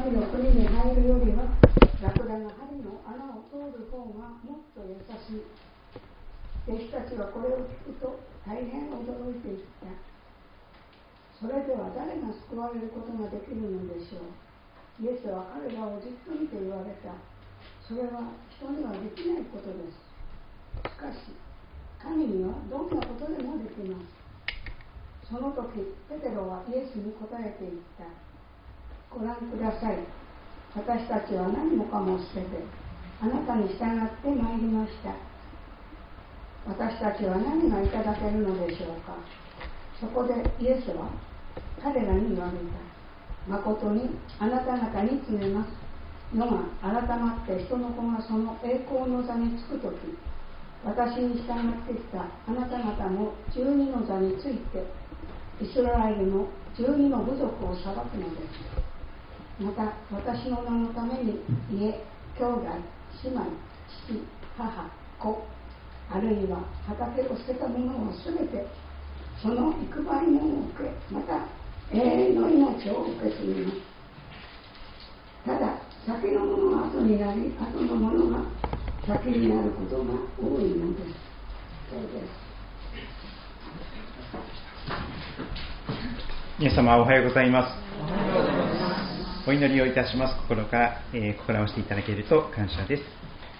神の国に入るよりはラクダが針の穴を通る方がもっと優しい。弟子たちはこれを聞くと大変驚いていった。それでは誰が救われることができるのでしょう。イエスは彼らをじっと見て言われた。それは人にはできないことです。しかし神にはどんなことでもできます。その時ペテロはイエスに答えていった。ご覧ください。私たちは何もかも捨ててあなたに従ってまいりました。私たちは何がいただけるのでしょうか。そこでイエスは彼らに言われた。誠にあなた方に告げます。世が改まって人の子がその栄光の座につくとき、私に従ってきたあなた方も12の座についてイスラエルの12の部族を裁くのです。また私の名のために家、兄弟、姉妹、父、母、子、あるいは畑を捨てた者をすべてその幾倍もを受け、また永遠の命を受け継ぎます。ただ先のものが後になり、後のものが先になることが多いのです。そうです。 皆様おはようございます。お祈りをいたします。心から、心をしていただけると感謝です。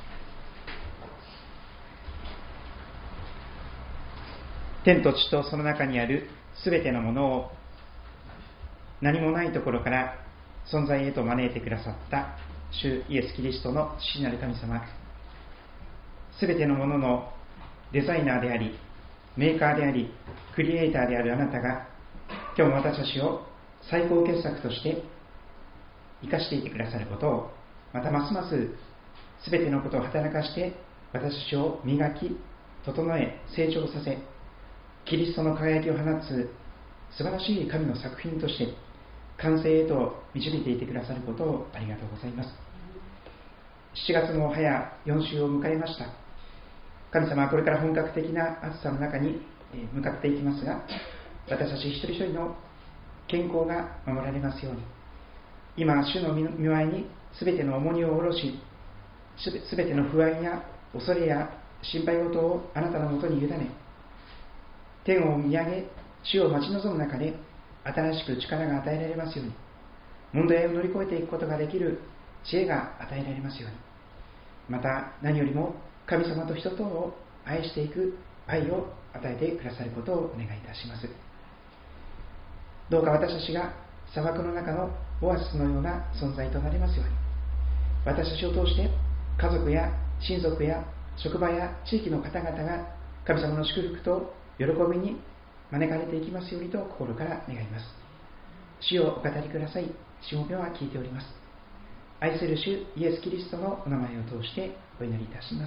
天と地とその中にあるすべてのものを何もないところから存在へと招いてくださった主イエス・キリストの父なる神様、すべてのもののデザイナーでありメーカーでありクリエイターであるあなたが今日も私たちを最高傑作として生かしていてくださることを、またますますすべてのことを働かして私たちを磨き整え成長させ、キリストの輝きを放つ素晴らしい神の作品として完成へと導いていてくださることをありがとうございます。7月も早4週を迎えました。神様はこれから本格的な暑さの中に向かっていきますが、私たち一人一人の健康が守られますように、今主の御前にすべての重荷を下ろし、すべての不安や恐れや心配事をあなたのもとに委ね、天を見上げ主を待ち望む中で新しく力が与えられますように、問題を乗り越えていくことができる知恵が与えられますように、また何よりも神様と人とを愛していく愛を与えてくださることをお願いいたします。どうか私たちが砂漠の中のオアシスのような存在となりますように、私たちを通して家族や親族や職場や地域の方々が神様の祝福と喜びに招かれていきますようにと心から願います。主をお語りください。しもべは聞いております。愛する主イエス・キリストのお名前を通してお祈りいたします。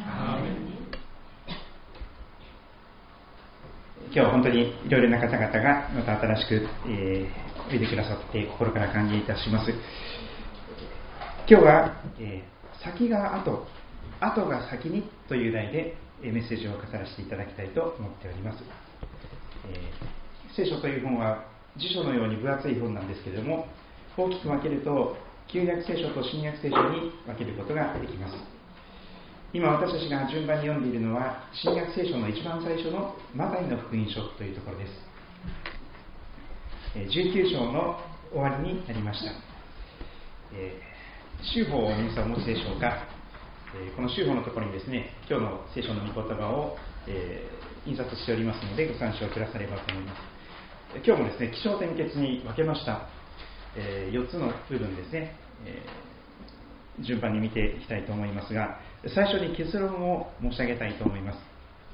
今日は本当にいろいろな方々がまた新しく、おいでくださって心から歓迎いたします。今日は、先が後が先にという題でメッセージを飾らせていただきたいと思っております。聖書という本は辞書のように分厚い本なんですけれども、大きく分けると旧約聖書と新約聖書に分けることができます。今私たちが順番に読んでいるのは新約聖書の一番最初のマタイの福音書というところです。19章の終わりになりました。修法を皆さんお持ちでしょうか。この修法のところにですね、今日の聖書の御言葉を、印刷しておりますのでご参照くださればと思います。今日もですね、起承転結に分けました、4つの部分ですね、順番に見ていきたいと思いますが、最初に結論を申し上げたいと思います。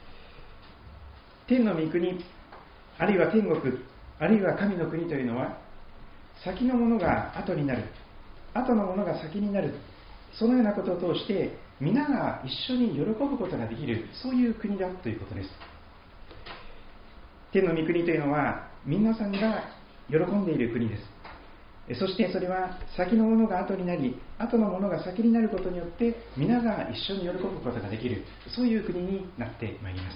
天の御国、あるいは天国、あるいは神の国というのは、先のものが後になる、後のものが先になる、そのようなことを通して皆が一緒に喜ぶことができる、そういう国だということです。天の御国というのは皆さんが喜んでいる国です。そしてそれは先のものが後になり、後のものが先になることによって皆が一緒に喜ぶことができる、そういう国になってまいります。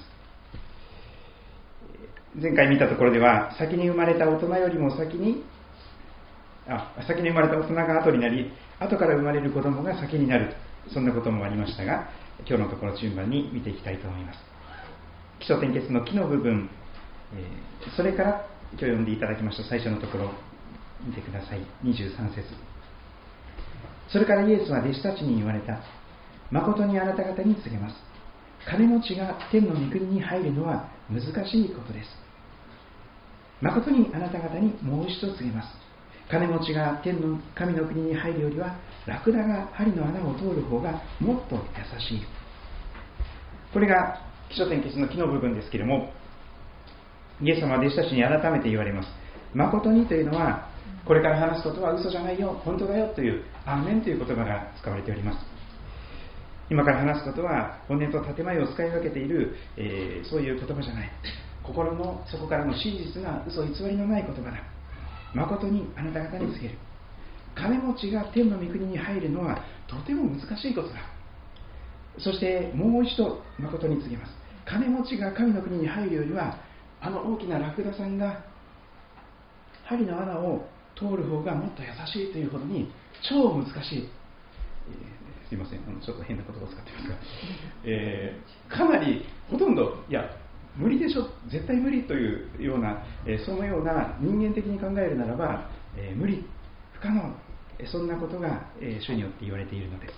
前回見たところでは、先に生まれた大人よりも先に先に生まれた大人が後になり、後から生まれる子供が先になる、そんなこともありましたが、今日のところ順番に見ていきたいと思います。起承転結の起の部分、それから今日読んでいただきました最初のところ見てください。23節。それからイエスは弟子たちに言われた。誠にあなた方に告げます。金持ちが天の御国に入るのは難しいことです。誠にあなた方にもう一度告げます。金持ちが天の神の国に入るよりは、ラクダが針の穴を通る方がもっと優しい。これが起承転結の起の部分ですけれども、イエス様は弟子たちに改めて言われます。誠にというのは、これから話すことは嘘じゃないよ、本当だよというアーメンという言葉が使われております。今から話すことは本音と建前を使い分けている、そういう言葉じゃない。心の底からの真実な嘘偽りのない言葉だ。誠にあなた方に告げる。金持ちが天の御国に入るのはとても難しいことだ。そしてもう一度誠に告げます。金持ちが神の国に入るよりは、あの大きなラクダさんが針の穴を通る方がもっと優しいというほどに超難しい。すいません、ちょっと変な言葉を使ってますが、かなりほとんど、いや無理でしょ、絶対無理というような、そのような人間的に考えるならば、無理、不可能、そんなことが、主によって言われているのです。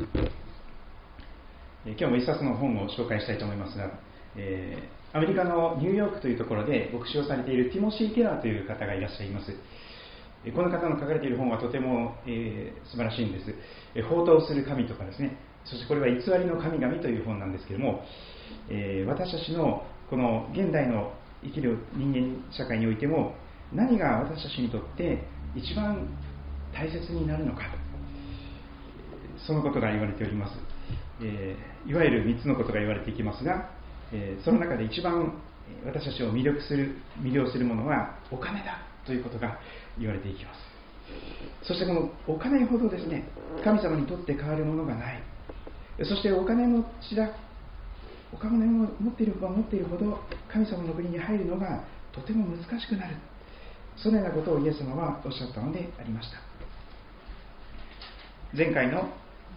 今日も一冊の本を紹介したいと思いますが、アメリカのニューヨークというところで牧師をされているティモシー・ケラーという方がいらっしゃいます。この方の書かれている本はとても、素晴らしいんです。放蕩する神とかですね、そしてこれは偽りの神々という本なんですけれども、私たちのこの現代の生きる人間社会においても、何が私たちにとって一番大切になるのか、そのことが言われております。いわゆる3つのことが言われていきますが、その中で一番私たちを魅了するものはお金だということが言われていきます。そしてこのお金ほどですね、神様にとって変わるものがない。そしてお金持ちだ、お金を持っているほど神様の国に入るのがとても難しくなる、そのようなことをイエス様はおっしゃったのでありました。前回の、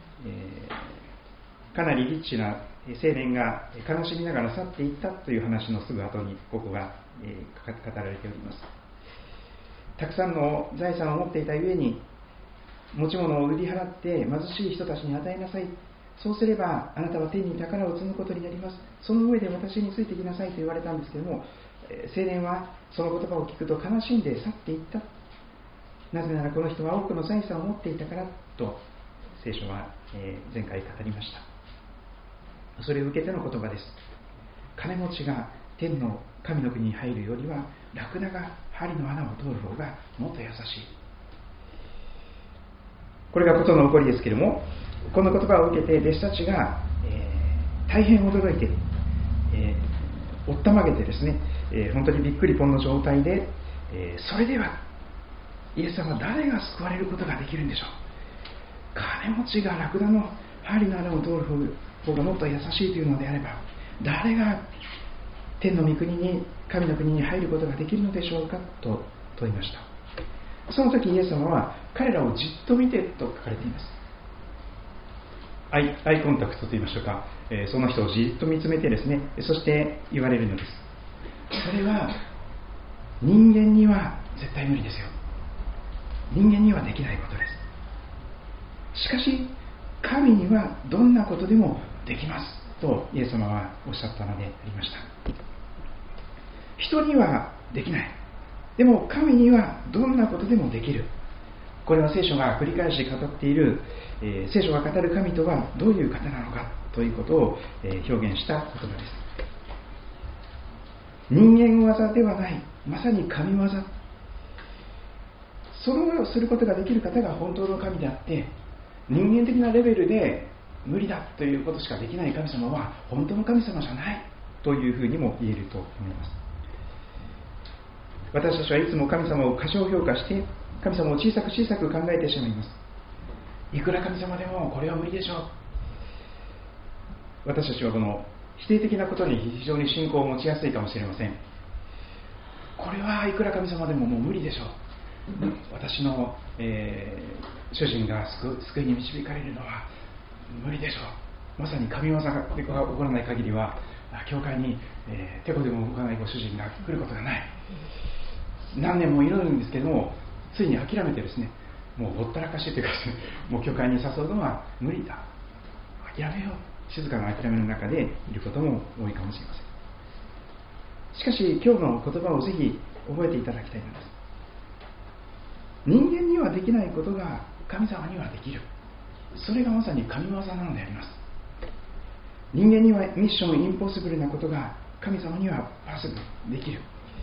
かなりリッチな青年が悲しみながら去っていったという話のすぐ後にここが、語られております。たくさんの財産を持っていたゆえに、持ち物を売り払って貧しい人たちに与えなさい。そうすればあなたは天に宝を積むことになります。その上で私についてきなさいと言われたんですけれども、青年はその言葉を聞くと悲しんで去っていった。なぜならこの人は多くの財産を持っていたからと聖書は前回語りました。それを受けての言葉です。金持ちが天の神の国に入るよりは、ラクダが針の穴を通る方がもっと優しい。これが事の起こりですけれども、この言葉を受けて弟子たちが、大変驚いて、おったまげてですね、本当にびっくりぽんの状態で、それではイエス様は誰が救われることができるんでしょう。金持ちがラクダの針の穴を通る方がもっと優しいというのであれば、誰が天の御国に、神の国に入ることができるのでしょうかと問いました。その時イエス様は彼らをじっと見てと書かれています。アイコンタクトと言いましょうか、その人をじっと見つめてですね、そして言われるのです。それは人間には絶対無理ですよ。人間にはできないことです。しかし神にはどんなことでもできますとイエス様はおっしゃったのでありました。人にはできない、でも神にはどんなことでもできる。これは聖書が繰り返し語っている、聖書が語る神とはどういう方なのかということを、表現した言葉です。人間技ではない、まさに神業。それをすることができる方が本当の神であって、人間的なレベルで無理だということしかできない神様は本当の神様じゃないというふうにも言えると思います。私たちはいつも神様を過小評価して、神様を小さく考えてしまいます。いくら神様でもこれは無理でしょう。私たちはこの否定的なことに非常に信仰を持ちやすいかもしれません。これはいくら神様でももう無理でしょう。 私の、主人が救いに導かれるのは無理でしょう。まさに神業が起こらない限りは教会に、手こでも動かないご主人が来ることがない。何年も祈るんですけども、ついに諦めてですね、もうほったらかしというかですね、もう教会に誘うのは無理だ、諦めよう、静かな諦めの中でいることも多いかもしれません。しかし今日の言葉をぜひ覚えていただきたいのです。人間にはできないことが神様にはできる。それがまさに神業なのであります。人間にはミッションインポッシブルなことが神様にはパスできる。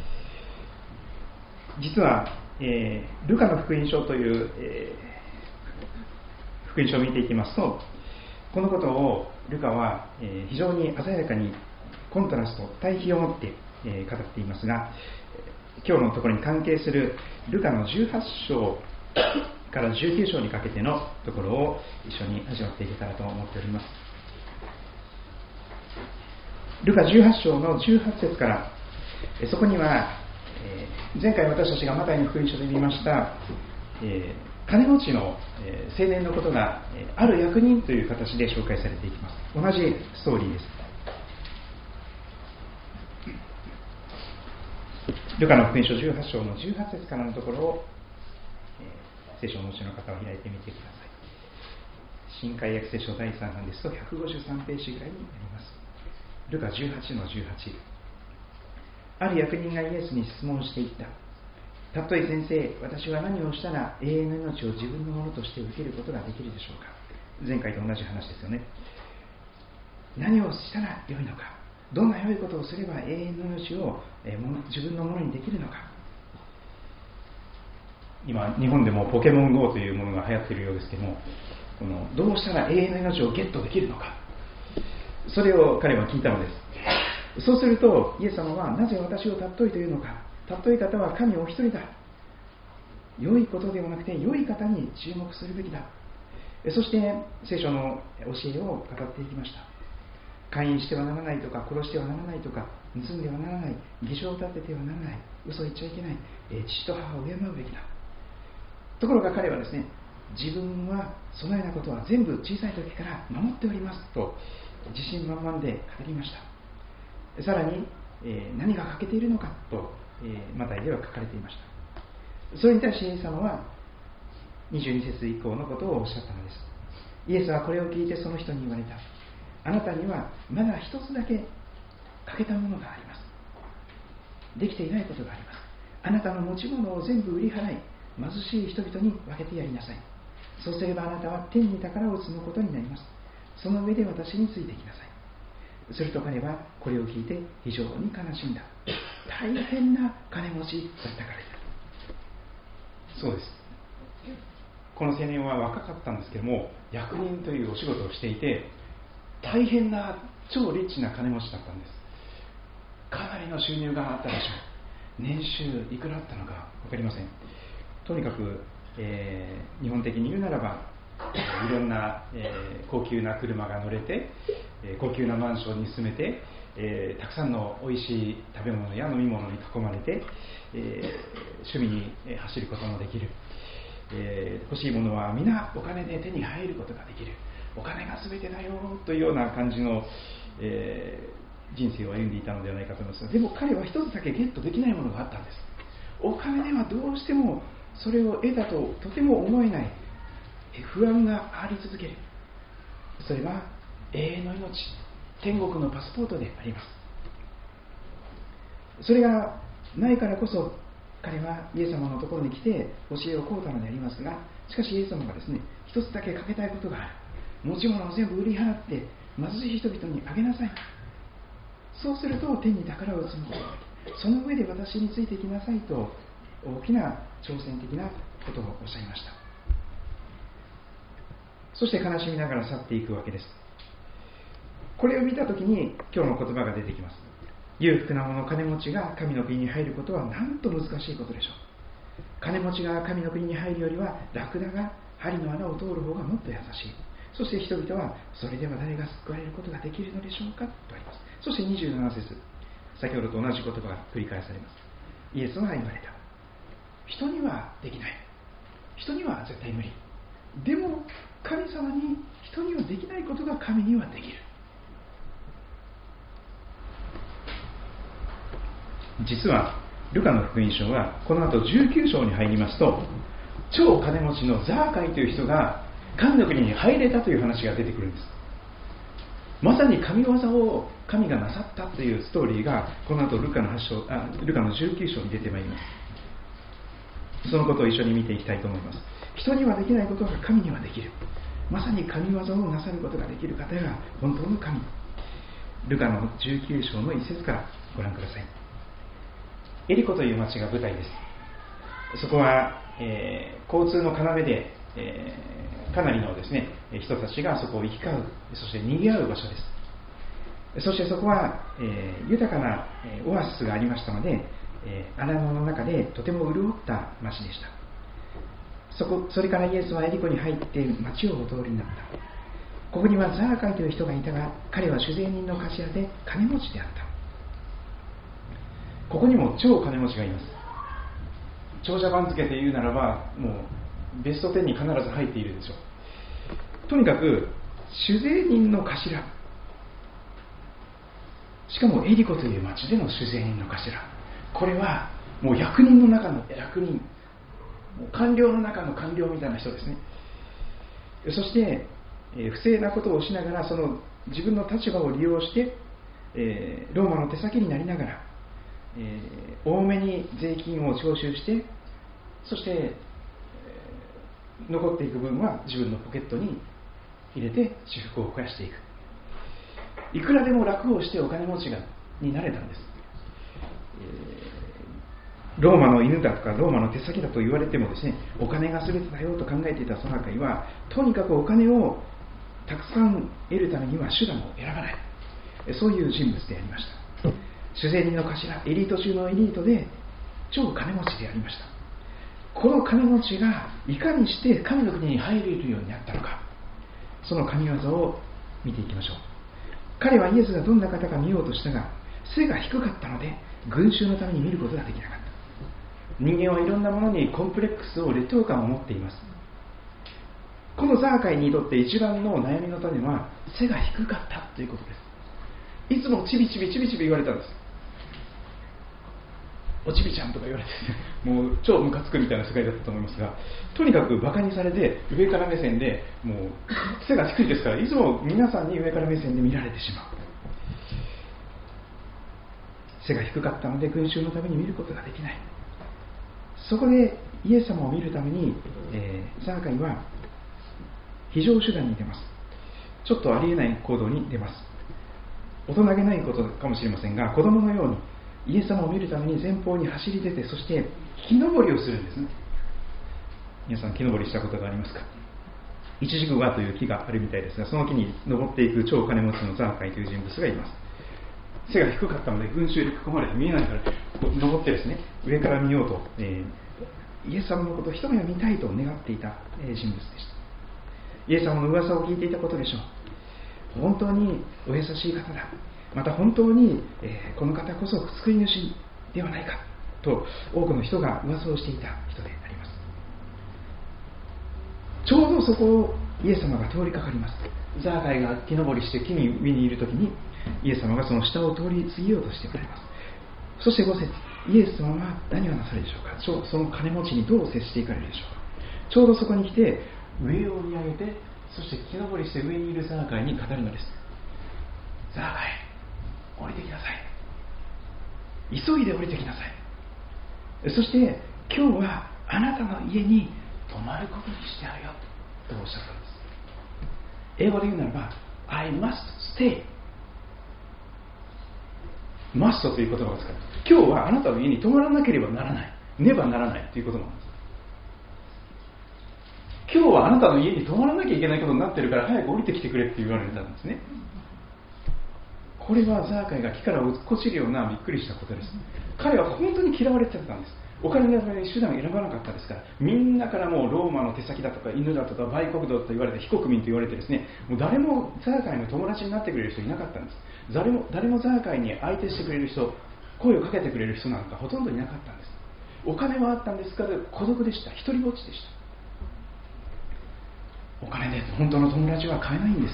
実は、ルカの福音書という、福音書を見ていきますと、このことをルカは、非常に鮮やかにコントラスト、対比を持って、語っていますが、今日のところに関係するルカの18章から19章にかけてのところを一緒に味わっていけたらと思っております。ルカ18章の18節から、そこには、前回私たちがマタイの福音書で見ました、金持ちの青年のことがある役人という形で紹介されていきます。同じストーリーです。ルカの福音書18章の18節からのところを、聖書をお持ちの方は開いてみてください。新海訳聖書第3版ですと153ページぐらいになります。ルカ18の18。ある役人がイエスに質問していった。たとえ先生、私は何をしたら永遠の命を自分のものとして受けることができるでしょうか。前回と同じ話ですよね。何をしたらよいのか、どんな良いことをすれば永遠の命を自分のものにできるのか。今日本でもポケモン GO というものが流行っているようですけども、どうしたら永遠の命をゲットできるのか、それを彼は聞いたのです。そうするとイエス様は、なぜ私を尊いというのか。尊い方は神お一人だ。良いことではなくて良い方に注目するべきだ。そして聖書の教えを語っていきました。姦淫してはならないとか、殺してはならないとか、盗んではならない、偽証を立ててはならない、嘘を言っちゃいけない、父と母を敬うべきだ。ところが彼はですね、自分はそのようなことは全部小さい時から守っておりますと自信満々で語りました。さらに、何が欠けているのかと、マタイでは書かれていました。それに対しイエス様は22節以降のことをおっしゃったのです。イエスはこれを聞いてその人に言われた。あなたにはまだ一つだけ欠けたものがあります。できていないことがあります。あなたの持ち物を全部売り払い、貧しい人々に分けてやりなさい。そうすればあなたは天に宝を積むことになります。その上で私についてきなさい。すると彼はこれを聞いて非常に悲しんだ。大変な金持ちだったからである。そうです。この青年は若かったんですけども、役人というお仕事をしていて、大変な超リッチな金持ちだったんです。かなりの収入があったでしょう。年収いくらあったのか分かりません。とにかく、日本的に言うならば、いろんな、高級な車が乗れて、高級なマンションに住めて、たくさんのおいしい食べ物や飲み物に囲まれて、趣味に走ることもできる、欲しいものは皆お金で手に入ることができる、お金が全てだよというような感じの、人生を歩んでいたのではないかと思います。でも彼は一つだけゲットできないものがあったんです。お金ではどうしてもそれを得たととても思えない不安があり続ける。それは永遠の命、天国のパスポートであります。それがないからこそ彼はイエス様のところに来て教えを請うたのでありますが、しかしイエス様がですね、一つだけかけたいことがある。持ち物を全部売り払って貧しい人々にあげなさい。そうすると天に宝を積むことができる。その上で私についてきなさいと大きな挑戦的なことをおっしゃいました。そして悲しみながら去っていくわけです。これを見たときに今日の言葉が出てきます。裕福な者、金持ちが神の国に入ることはなんと難しいことでしょう。金持ちが神の国に入るよりはラクダが針の穴を通る方がもっと優しい。そして人々はそれでは誰が救われることができるのでしょうかとあります。そして27節、先ほどと同じ言葉が繰り返されます。イエスは言われた。 人にはできない、人には絶対無理。でも神様に人にはできないことが神にはできる。実はルカの福音書はこの後19章に入りますと、超金持ちのザーカイという人が神の国に入れたという話が出てくるんです。まさに神業を神がなさったというストーリーがこの後ルカの19章に出てまいります。そのことを一緒に見ていきたいと思います。人にはできないことが神にはできる。まさに神業をなさることができる方が本当の神。ルカの19章の一節からご覧ください。エリコという町が舞台です。そこは、交通の要で、かなりのですね、人たちがそこを行き交う、そして賑わう場所です。そしてそこは、豊かなオアシスがありましたので、荒野の中でとても潤った町でした。それからイエスはエリコに入って町をお通りになった。ここにはザーカイという人がいたが、彼は酒税人の頭で金持ちであった。ここにも超金持ちがいます。長者番付で言うならば、もうベスト10に必ず入っているでしょう。とにかく酒税人の頭、しかもエリコという町での酒税人の頭、これはもう役人の中の役人、もう官僚の中の官僚みたいな人ですね。そして、不正なことをしながら、その自分の立場を利用して、ローマの手先になりながら、多めに税金を徴収して、そして、残っていく分は自分のポケットに入れて私腹を肥やしていく。いくらでも楽をしてお金持ちになれたんです。ローマの犬だとかローマの手先だと言われてもですね、お金が全てだよと考えていたザーカイは、とにかくお金をたくさん得るためには手段を選ばない、そういう人物でありました。酒税人の頭、エリート中のエリートで超金持ちでありました。この金持ちがいかにして神の国に入れるようになったのか、その神業を見ていきましょう。彼はイエスがどんな方か見ようとしたが、背が低かったので群衆のために見ることができなかった。人間はいろんなものにコンプレックスを、劣等感を持っています。このザーカイにとって一番の悩みの種は背が低かったということです。いつもチビチビ言われたんです。おちびちゃんとか言われて、もう超ムカつくみたいな世界だったと思いますが、とにかくバカにされて、上から目線で、もう背が低いですから、いつも皆さんに上から目線で見られてしまう。背が低かったので群衆のために見ることができない。そこでイエス様を見るために、ザーカイは非常手段に出ます。ちょっとありえない行動に出ます。大人げないことかもしれませんが、子供のようにイエス様を見るために前方に走り出て、そして木登りをするんですね。皆さん木登りしたことがありますか？イチジクワという木があるみたいですが、その木に登っていく超金持ちのザーカイという人物がいます。背が低かったので群衆に囲まれて見えないから登ってですね、上から見ようと、イエス様のことを一目見たいと願っていた人物でした。イエス様の噂を聞いていたことでしょう。本当にお優しい方だ、また本当に、この方こそ救い主ではないかと多くの人が噂をしていた人であります。ちょうどそこをイエス様が通りかかります。ザーカイが木登りして木の上にいるときに、イエス様がその下を通り過ぎようとしておられます。そして5節、イエス様は何をなさるでしょうか。その金持ちにどう接していかれるでしょうか。ちょうどそこに来て上を見上げて、そして木登りして上にいるザーカイに語るのです。ザーカイ、降りてきなさい、急いで降りてきなさい、そして今日はあなたの家に泊まることにしてあるよとおっしゃったんです。英語で言うならば I must stay、 must という言葉を使う。今日はあなたの家に泊まらなければならない、ねばならないということなんです。今日はあなたの家に泊まらなきゃいけないことになってるから早く降りてきてくれって言われたんですね。これはザーカイが木から落っこちるようなびっくりしたことです。彼は本当に嫌われてたんです。お金のために手段を選ばなかったですから、みんなからもうローマの手先だとか犬だとか売国奴と言われて非国民と言われてですね、もう誰もザーカイの友達になってくれる人いなかったんです。誰もザーカイに相手してくれる人、声をかけてくれる人なんかほとんどいなかったんです。 お金はあったんですが孤独でした。一人ぼっちでした。お金で本当の友達は買えないんです。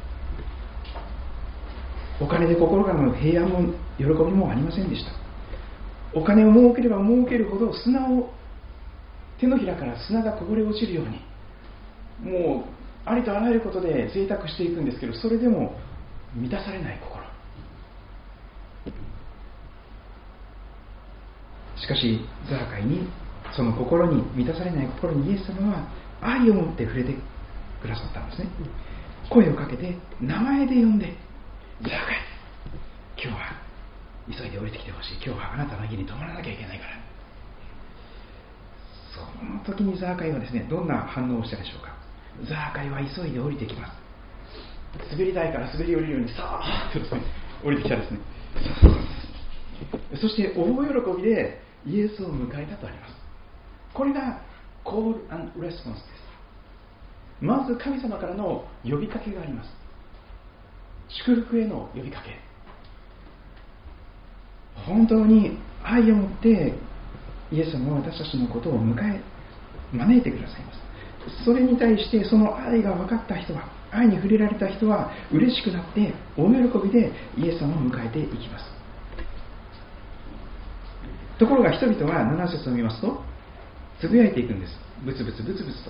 お金で心からの平安も喜びもありませんでした。お金を儲ければ儲けるほど手のひらから砂がこぼれ落ちるように、もうありとあらゆることで贅沢していくんですけど、それでも満たされない心。しかしザーカイに、その心に満たされない心にイエス様は愛を持って触れてくださったんですね。声をかけて名前で呼んで、ザーカイ、今日は急いで降りてきてほしい。今日はあなたの家に泊まらなきゃいけないから。その時にザーカイはですね、どんな反応をしたでしょうか。ザーカイは急いで降りてきます。滑り台から滑り降りるようにさーっとですね、降りてきたですね。そして大喜びでイエスを迎えたとあります。これがコール&レスポンスです。まず神様からの呼びかけがあります。祝福への呼びかけ。本当に愛を持ってイエス様は私たちのことを招いてくださいます。それに対してその愛が分かった人は、愛に触れられた人は嬉しくなって大喜びでイエス様を迎えていきます。ところが人々は7節を見ますとつぶやいていくんです。ブツブツブツブツと、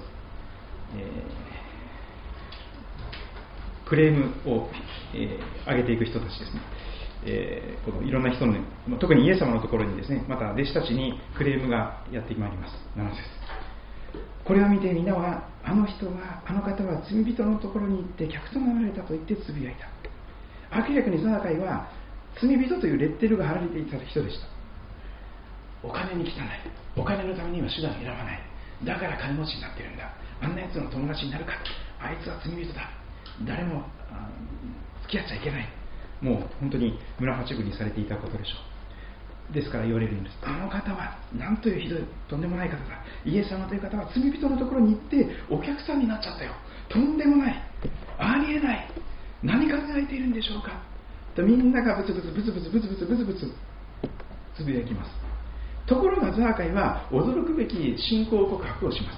クレームを、上げていく人たちですね。このいろんな人の、特にイエス様のところにですね、また弟子たちにクレームがやってまいります。7節。これを見て皆は、あの方は罪人のところに行って客となられたと言ってつぶやいた。明らかにザーカイは罪人というレッテルが貼られていた人でした。お金に汚い、お金のためには手段を選ばない、だから金持ちになってるんだ、あんなやつの友達になるか、あいつは罪人だ、誰も付き合っちゃいけない、もう本当に村八分にされていたことでしょう。ですから言われるんです。あの方はなんというひどい、とんでもない方だ。イエス様という方は罪人のところに行ってお客さんになっちゃったよ。とんでもない、ありえない、何考えているんでしょうかと、みんながブツブツブツブツブツブツブツブツつぶやきます。ところがザーカイは驚くべき信仰告白をします。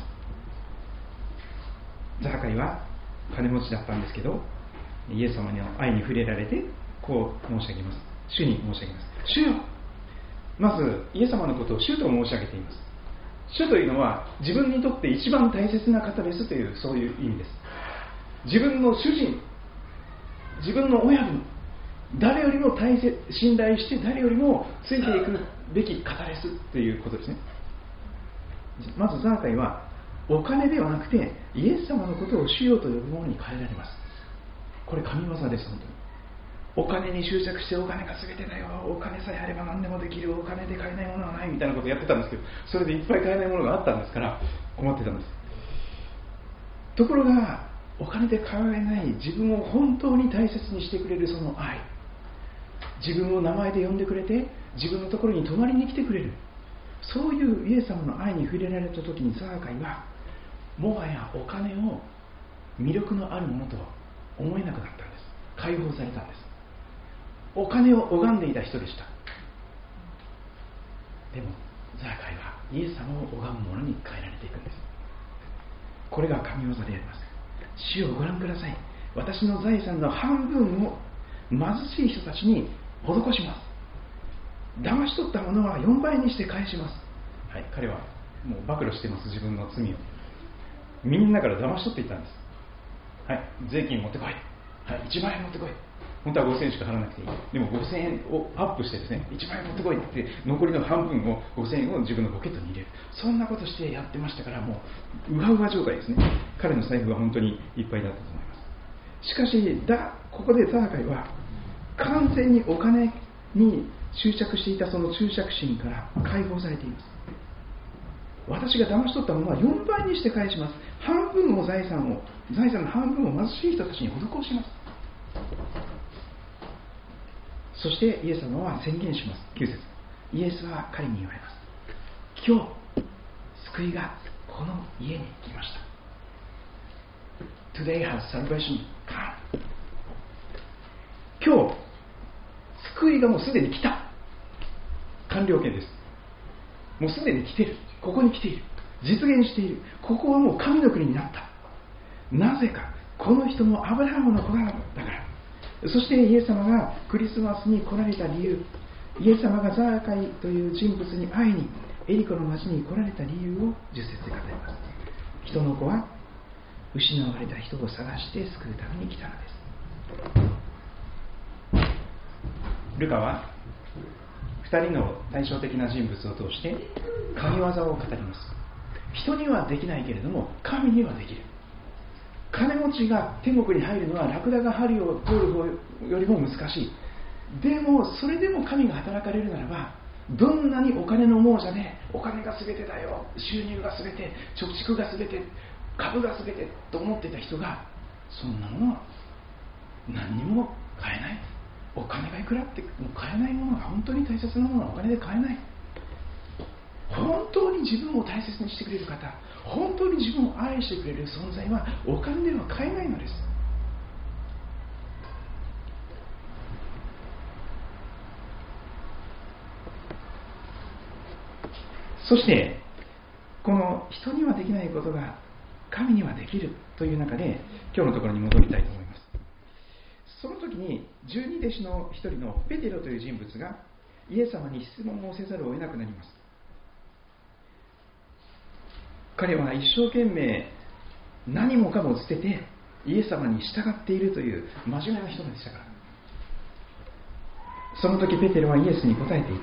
ザーカイは金持ちだったんですけど、イエス様の愛に触れられてこう申し上げます。主に申し上げます。主よ、まずイエス様のことを主と申し上げています。主というのは自分にとって一番大切な方ですという、そういう意味です。自分の主人、自分の親分、誰よりも信頼して誰よりもついていくべき方ですということですね。まずザーカイはお金ではなくてイエス様のことを主よと呼ぶものに変えられます。これ神業です。本当にお金に執着して、お金が全てだよ、お金さえあれば何でもできる、お金で買えないものはないみたいなことをやってたんですけど、それでいっぱい買えないものがあったんですから困ってたんです。ところがお金で買えない自分を本当に大切にしてくれるその愛、自分を名前で呼んでくれて自分のところに泊まりに来てくれる、そういうイエス様の愛に触れられた時にザーカイはもはやお金を魅力のあるものとは思えなくなったんです。解放されたんです。お金を拝んでいた人でした。でもザーカイはイエス様を拝むものに変えられていくんです。これが神業であります。主をご覧ください、私の財産の半分を貧しい人たちに施します。騙し取ったものは4倍にして返します。はい、彼はもう暴露してます、自分の罪を。みんなから騙し取っていったんです。はい、税金持ってこい、はい、1万円持ってこい、本当は5000円しか払わなくていい、でも5000円をアップしてですね、1万円持ってこいって残りの半分を5000円を自分のポケットに入れる、そんなことしてやってましたから、もううわうわ状態ですね。彼の財布は本当にいっぱいだったと思います。しかしここでザーカイは完全にお金に執着していたその執着心から解放されています。私が騙し取ったものは4倍にして返します。半分を財産の半分を貧しい人たちに施します。そしてイエス様は宣言します。9節、イエスは彼に言われます。今日救いがこの家に来ました。 Today has salvation come。 今日救いがもうすでに来た。完了形です。 もうすでに来ている、ここに来ている、実現している、ここはもう神の国になった。なぜか、この人もアブラハムの子だから。そしてイエス様がクリスマスに来られた理由、イエス様がザーカイという人物に会いにエリコの町に来られた理由を10節で語ります。人の子は失われた人を探して救うために来たのです。 ルカは2人の対照的な人物を通して神業を語ります。人にはできないけれども神にはできる。金持ちが天国に入るのはラクダが針を通る方よりも難しい。でもそれでも神が働かれるならば、どんなにお金の亡者でお金が全てだよ、収入が全て、貯蓄が全て、株が全てと思っていた人が、そんなものは何にも買えない、お金がいくらっても買えないものが、本当に大切なものはお金で買えない。本当に自分を大切にしてくれる方、本当に自分を愛してくれる存在はお金では買えないのです。そしてこの人にはできないことが神にはできるという中で、今日のところに戻りたいと思います。その時に十二弟子の一人のペテロという人物がイエス様に質問をせざるを得なくなります。彼は一生懸命何もかも捨ててイエス様に従っているという真面目な人でしたから。その時ペテロはイエスに答えて言った。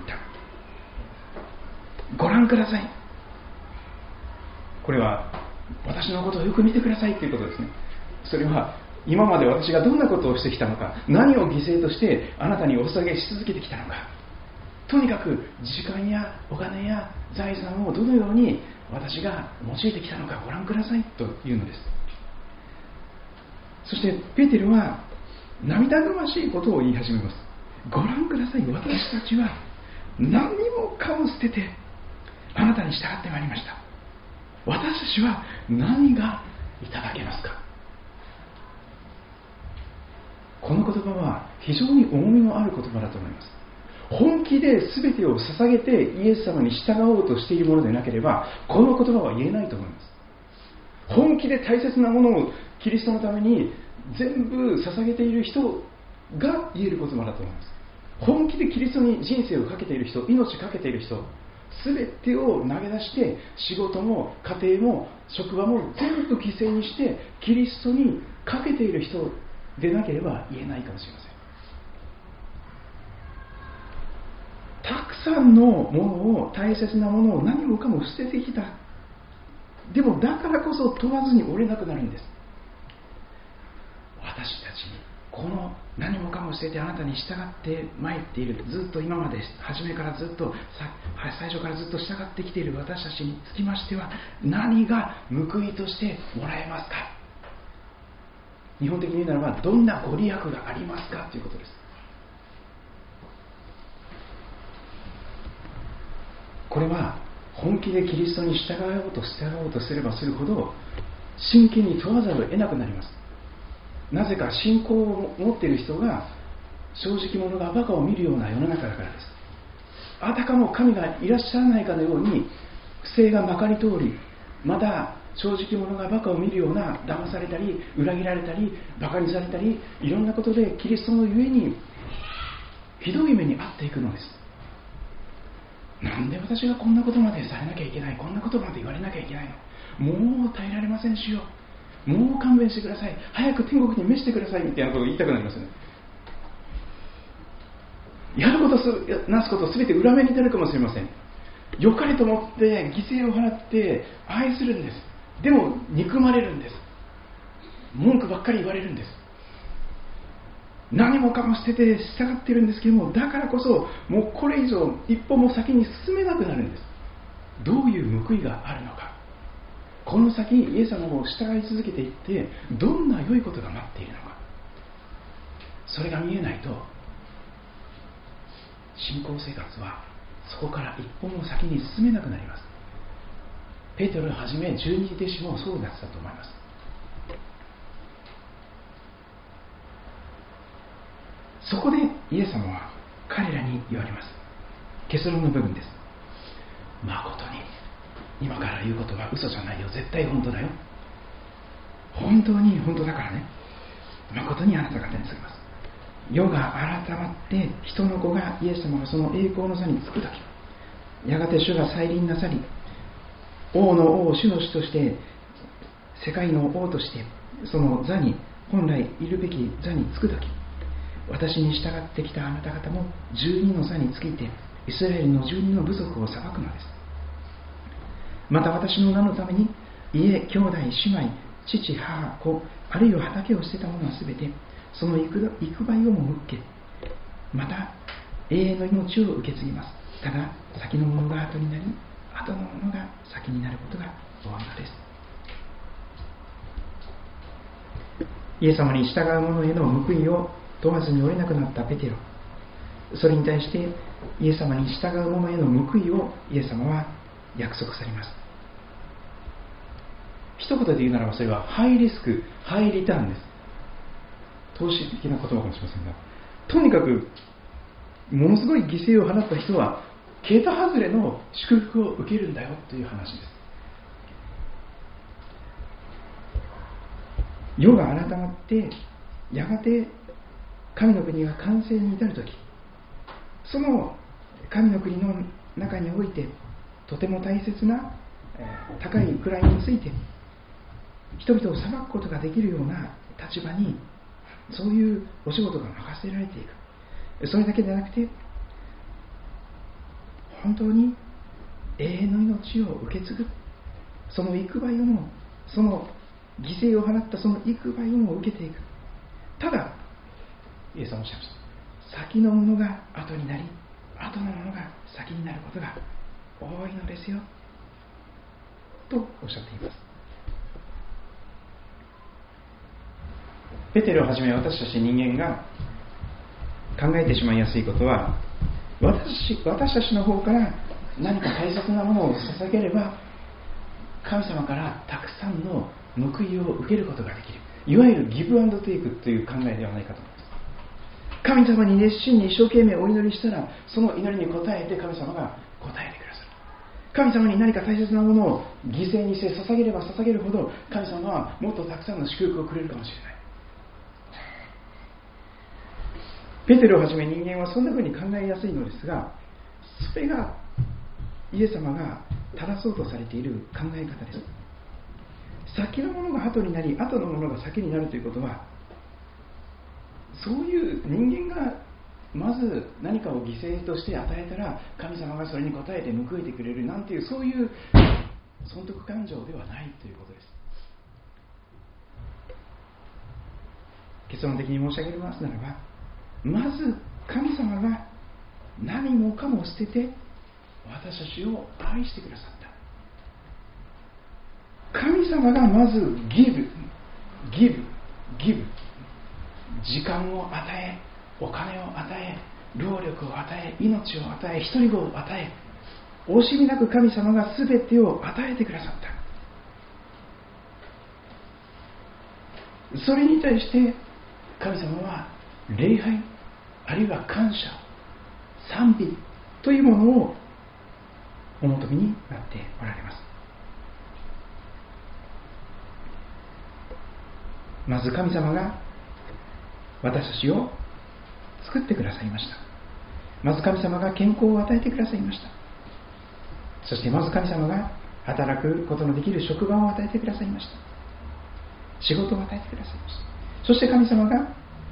ご覧ください。これは私のことをよく見てくださいということですね。それは今まで私がどんなことをしてきたのか、何を犠牲としてあなたにお捧げし続けてきたのか、とにかく時間やお金や財産をどのように私が用いてきたのかご覧くださいというのです。そしてペテロは涙ぐましいことを言い始めます。ご覧ください、私たちは何にもかも捨ててあなたに従ってまいりました。私たちは何がいただけますか。この言葉は非常に重みのある言葉だと思います。本気で全てを捧げてイエス様に従おうとしているものでなければ、この言葉は言えないと思います。本気で大切なものをキリストのために全部捧げている人が言える言葉だと思います。本気でキリストに人生をかけている人、命かけている人、全てを投げ出して仕事も家庭も職場も全部犠牲にしてキリストにかけている人でなければ言えないかもしれません。たくさんのものを、大切なものを何もかも捨ててきた。でもだからこそ問わずに折れなくなるんです。私たちにこの何もかも捨ててあなたに従って参っている、ずっと今まで初めからずっと最初からずっと従ってきている私たちにつきましては、何が報いとしてもらえますか。日本的に言うならば、どんなご利益がありますかということです。これは本気でキリストに従おうとすればするほど真剣に問わざるを得なくなります。なぜか信仰を持っている人が正直者がバカを見るような世の中だからです。あたかも神がいらっしゃらないかのように不正がまかり通り、また正直者がバカを見るような、騙されたり裏切られたりバカにされたり、いろんなことでキリストのゆえにひどい目に遭っていくのです。なんで私がこんなことまでされなきゃいけない、こんなことまで言われなきゃいけないの、もう耐えられませんしよ、もう勘弁してください、早く天国に召してくださいみたいなことを言いたくなりますね。やることなすこと全て裏目に出るかもしれません。良かれと思って犠牲を払って愛するんです。でも憎まれるんです。文句ばっかり言われるんです。何もかも捨てて従っているんですけども、だからこそもうこれ以上一歩も先に進めなくなるんです。どういう報いがあるのか、この先イエス様を従い続けていってどんな良いことが待っているのか、それが見えないと信仰生活はそこから一歩も先に進めなくなります。ペテロをはじめ十二弟子もそうだったと思います。そこでイエス様は彼らに言われます。結論の部分です。 誠に今から言うことは嘘じゃないよ、絶対本当だよ、本当に本当だからね、誠にあなた方に告げます。世が改まって人の子がイエス様がその栄光の座につくとき、やがて主が再臨なさり、王の王、主の主として世界の王としてその座に、本来いるべき座につくとき、私に従ってきたあなた方も12の座についてイスラエルの12の部族を裁くのです。また私の名のために家、兄弟、姉妹、父、母、子、あるいは畑を捨てた者はすべてその幾倍をも受け、また永遠の命を受け継ぎます。ただ先の者が後になり、後の者が先になることが多いのです。イエス様に従う者への報いを問わずに折れなくなったペテロ、それに対してイエス様に従う者への報いをイエス様は約束されます。一言で言うならば、それはハイリスク、ハイリターンです。投資的な言葉かもしれませんが、とにかくものすごい犠牲を払った人は桁外れの祝福を受けるんだよという話です。世が改まってやがて神の国が完成に至るとき、その神の国の中においてとても大切な高い位について人々を裁くことができるような立場に、そういうお仕事が任せられていく。それだけでなくて、本当に永遠の命を受け継ぐ、その幾倍をも、その犠牲を払ったその幾倍をも受けていく。ただイエス様おっしゃいました。先のものが後になり、後のものが先になることが多いのですよとおっしゃっています。ペテロをはじめ私たち人間が考えてしまいやすいことは、私たちの方から何か大切なものを捧げれば神様からたくさんの報いを受けることができる、いわゆるギブアンドテイクという考えではないかと思います。神様に熱心に一生懸命お祈りしたら、その祈りに応えて神様が応えてくださる。神様に何か大切なものを犠牲にして捧げれば捧げるほど、神様はもっとたくさんの祝福をくれるかもしれない。ペテロをはじめ人間はそんな風に考えやすいのですが、それがイエス様が正そうとされている考え方です。先のものが後になり、後のものが先になるということは、そういう人間がまず何かを犠牲として与えたら神様がそれに応えて報いてくれるなんていう、そういう損得感情ではないということです。結論的に申し上げますならば、まず神様が何もかも捨てて私たちを愛してくださった。神様がまずギブ、時間を与え、お金を与え、労力を与え、命を与え、一人子を与え、惜しみなく神様が全てを与えてくださった。それに対して神様は礼拝、あるいは感謝、賛美というものをお求めになっておられます。まず神様が私たちを作ってくださいました。まず神様が健康を与えてくださいました。そしてまず神様が働くことのできる職場を与えてくださいました。仕事を与えてくださいました。そして神様が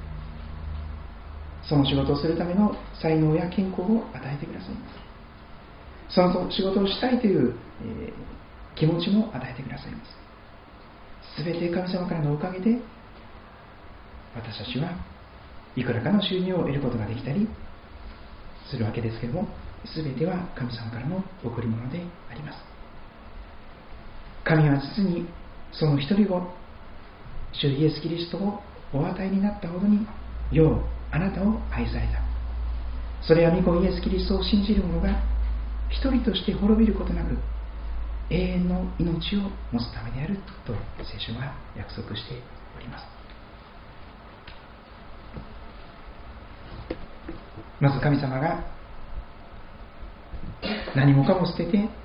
その仕事をするための才能や健康を与えてくださいます。その仕事をしたいという、気持ちも与えてくださいます。すべて神様からのおかげで私たちはいくらかの収入を得ることができたりするわけですけれども、すべては神様からの贈り物であります。神は実にその一人子主イエスキリストをお与えになったほどに、ようあなたを愛された。それは御子イエスキリストを信じる者が一人として滅びることなく永遠の命を持つためであると聖書は約束しております。まず神様が何もかも捨てて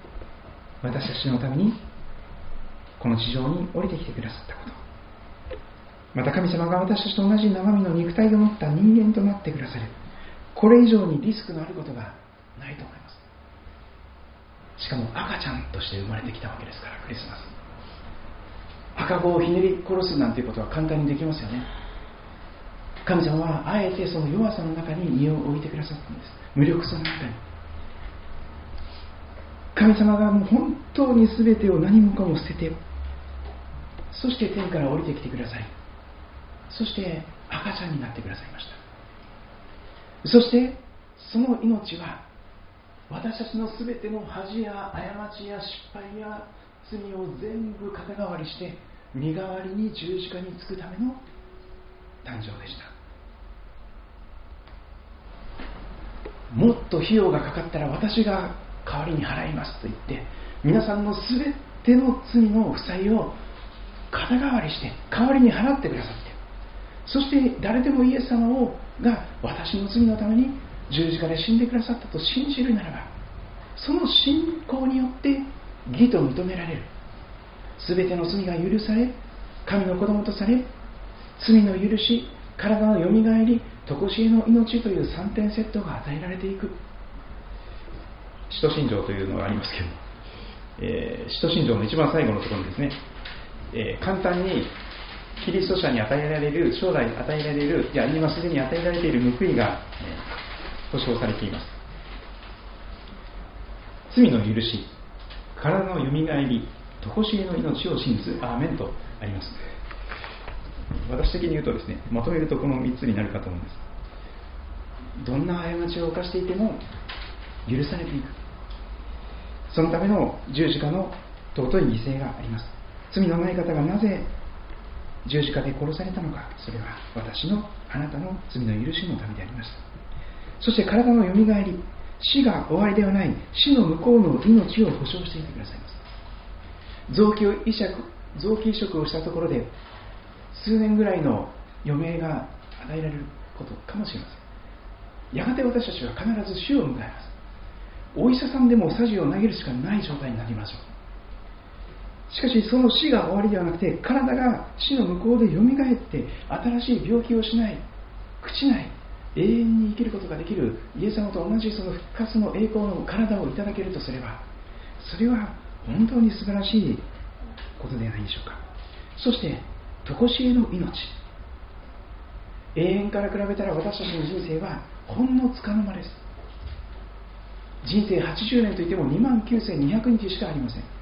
私たちのためにこの地上に降りてきてくださったこと、また神様が私たちと同じ生身の肉体を持った人間となってくださる、これ以上にリスクのあることがないと思います。しかも赤ちゃんとして生まれてきたわけですから、クリスマス、赤子をひねり殺すなんていうことは簡単にできますよね。神様はあえてその弱さの中に身を置いてくださったんです。無力さの中に神様がもう本当に全てを何もかも捨てて、そして天から降りてきてください。そして赤ちゃんになってくださいました。そしてその命は私たちの全ての恥や過ちや失敗や罪を全部肩代わりして身代わりに十字架につくための誕生でした。もっと費用がかかったら私が代わりに払いますと言って、皆さんの全ての罪の負債を肩代わりして代わりに払ってくださって、そして誰でもイエス様が私の罪のために十字架で死んでくださったと信じるならば、その信仰によって義と認められる、全ての罪が許され神の子供とされ、罪の許し、体のよみがえり、常しえの命という3点セットが与えられていく。使徒信条というのがありますけど、使徒信条の一番最後のところにですね、簡単にキリスト者に与えられる、将来与えられる、いや今すでに与えられている報いが、保証されています。罪の許し、体のよみがえり、常しえの命を信ず、アーメンとあります。私的に言うとですね、まとめるとこの3つになるかと思うんです。どんな過ちを犯していても許されていく、そのための十字架の尊い犠牲があります。罪のない方がなぜ十字架で殺されたのか、それは私のあなたの罪の許しのためでありました。そして体のよみがえり、死が終わりではない、死の向こうの命を保証していてくださいます。臓器移植をしたところで数年ぐらいの余命が与えられることかもしれません。やがて私たちは必ず死を迎えます。お医者さんでもさじを投げるしかない状態になりましょう。しかしその死が終わりではなくて、体が死の向こうでよみがえって新しい病気をしない、朽ちない、永遠に生きることができるイエス様と同じその復活の栄光の体をいただけるとすれば、それは本当に素晴らしいことではないでしょうか。そして常しえの命、永遠から比べたら私たちの人生はほんのつかの間です。人生80年といっても29,200日しかありません。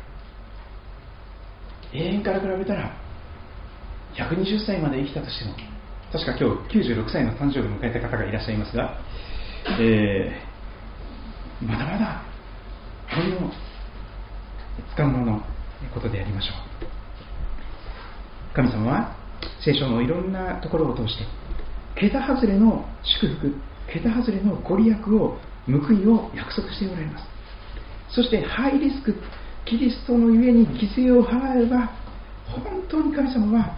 永遠から比べたら120歳まで生きたとしても、確か今日96歳の誕生日を迎えた方がいらっしゃいますが、まだまだほんのつかの間のことでありましょう。神様は聖書のいろんなところを通して桁外れの祝福、桁外れのご利益を、報いを約束しておられます。そしてハイリスク、キリストのゆえに犠牲を払えば、本当に神様は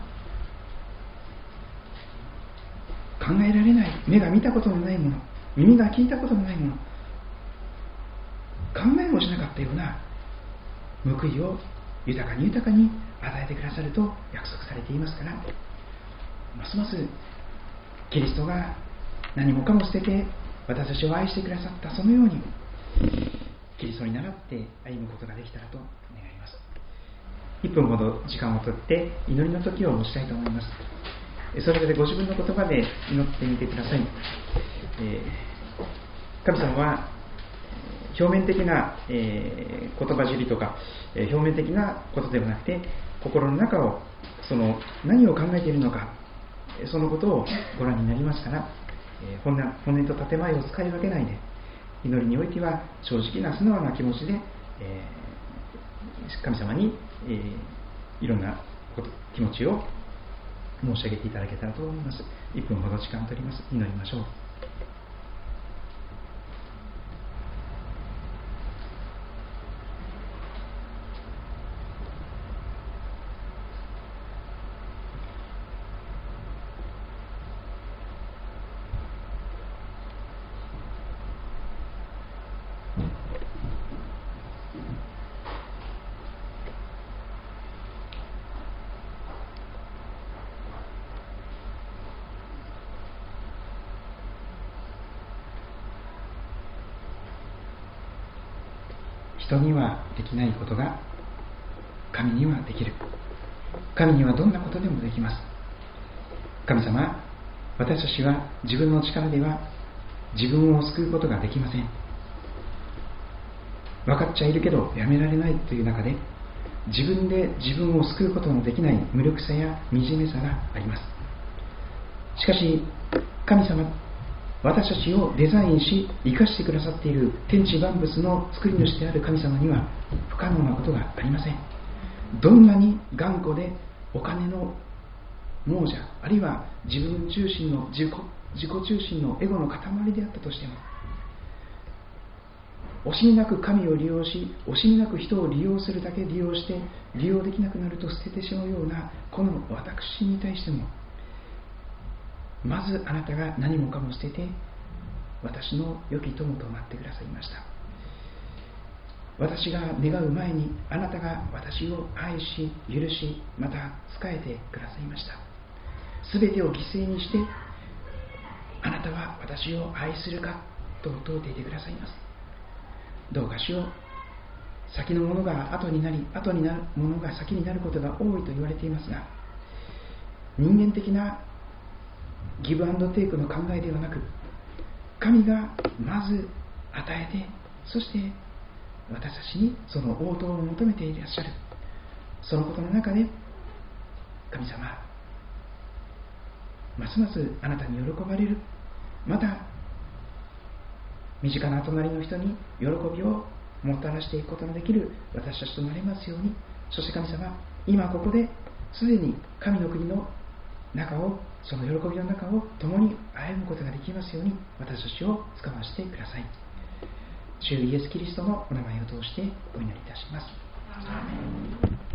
考えられない、目が見たことのないもの、耳が聞いたことのないもの、考えもしなかったような報いを豊かに豊かに与えてくださると約束されていますから、ますますキリストが何もかも捨てて私たちを愛してくださったそのように、キリストに倣って歩むことができたらと願います。1分ほど時間をとって祈りの時を持ちたいと思います。それぞれご自分の言葉で祈ってみてください。神様は表面的な言葉尻とか表面的なことではなくて、心の中を何を考えているのか、そのことをご覧になりますから、本音と建前を使い分けないで、祈りにおいては正直な素直な気持ちで、神様に、いろんな気持ちを申し上げていただけたらと思います。1分ほど時間を取ります。祈りましょう。 人にはできないことが神にはできる。神にはどんなことでもできます。神様、私たちは自分の力では自分を救うことができません。分かっちゃいるけどやめられないという中で、自分で自分を救うことのできない無力さや惨めさがあります。しかし神様、私たちをデザインし生かしてくださっている天地万物の作り主である神様には不可能なことがありません。どんなに頑固でお金の亡者、あるいは自分中心の自己中心のエゴの塊であったとしても、惜しみなく神を利用し、惜しみなく人を利用するだけ利用して利用できなくなると捨ててしまうようなこの私に対しても、まずあなたが何もかも捨てて私の良き友となってくださいました。私が願う前にあなたが私を愛し許し、また仕えてくださいました。すべてを犠牲にしてあなたは私を愛するかと問うていてくださいます。どうかしよう、先のものが後になり、後になるものが先になることが多いと言われていますが、人間的なギブアンドテイクの考えではなく、神がまず与えて、そして私たちにその応答を求めていらっしゃる。そのことの中で、神様、ますますあなたに喜ばれる、また身近な隣の人に喜びをもたらしていくことのできる私たちとなれますように。そして神様、今ここですでに神の国の中を、その喜びの中を共に歩むことができますように、私たちを使わせてください。主イエスキリストのお名前を通してお祈りいたします。